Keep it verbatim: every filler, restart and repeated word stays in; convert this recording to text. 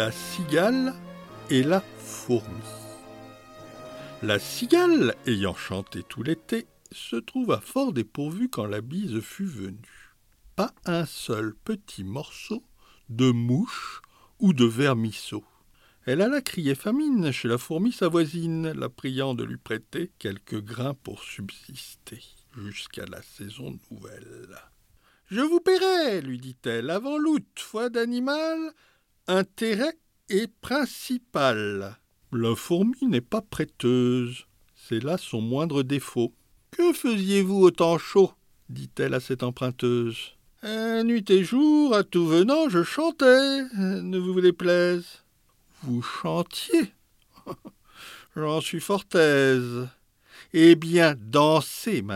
la cigale et la fourmi. La cigale, ayant chanté tout l'été, se trouva fort dépourvue quand la bise fut venue. Pas un seul petit morceau de mouche ou de vermisseau. Elle alla crier famine chez la fourmi sa voisine, la priant de lui prêter quelques grains pour subsister jusqu'à la saison nouvelle. « Je vous paierai, lui dit-elle, avant l'août, foi d'animal, intérêt est principal. » La fourmi n'est pas prêteuse, c'est là son moindre défaut. « Que faisiez-vous au temps chaud ?» dit-elle à cette emprunteuse. « Nuit et jour, à tout venant, je chantais, ne vous déplaise. » « Vous chantiez ? J'en suis fort aise. Eh bien, dansez maintenant. »